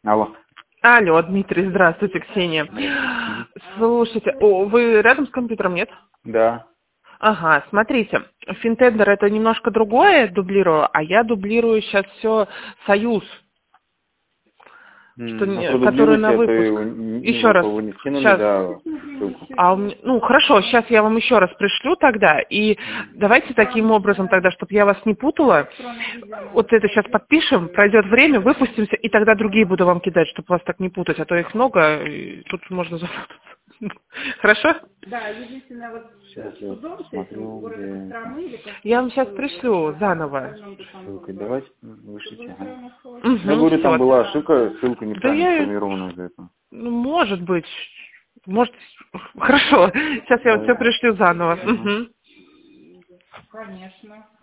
Алло. Алло, Дмитрий, здравствуйте, Ксения. Слушайте, вы рядом с компьютером, нет? Да. Ага, смотрите, Финтендер это немножко другое дублирую, а я дублирую сейчас все Союз, который на выпуск. Еще раз. Вы не скинули, Сейчас. да, ссылку. Ну, хорошо, сейчас я вам еще раз пришлю тогда, и давайте таким образом тогда, чтобы я вас не путала, вот это сейчас подпишем, пройдет время, выпустимся, и тогда другие буду вам кидать, чтобы вас так не путать, а то их много, и тут можно запутаться. Хорошо? Да, единственное, вот Сейчас я посмотрю, где... Я вам сейчас пришлю заново. Ссылкой давайте, вышлите. Ага. Угу, Я говорю, там всё. была ошибка, ссылка Да неправильно сформирована из-за этого. Ну, может быть. Может, хорошо. Сейчас я вот все пришлю заново. Угу. Конечно.